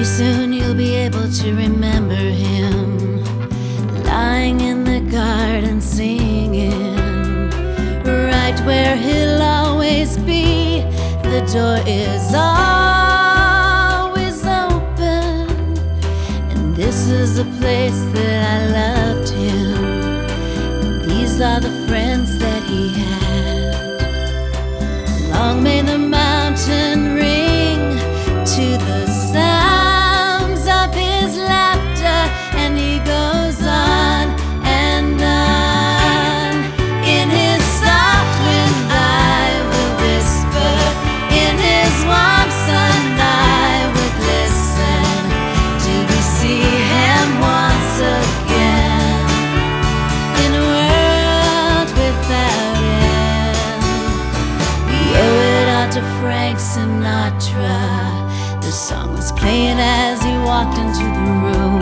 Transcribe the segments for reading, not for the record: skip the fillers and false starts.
soon you'll be able to remember him, lying in the garden singing, right where he'll always be. The door is always open, and this is the place that I loved him, and these are the friends that he had. Long may the mountain ring to the sounds of his laughter, and he goes on and on. In his soft wind I will whisper, in his warm sun I would listen, till we see him once again in a world without end. We owe it all to Frank Sinatra. The song was playing as he walked into the room.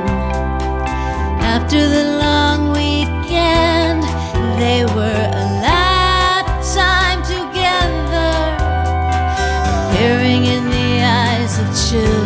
After the long weekend, they were a lifetime together, peering in the eyes of children.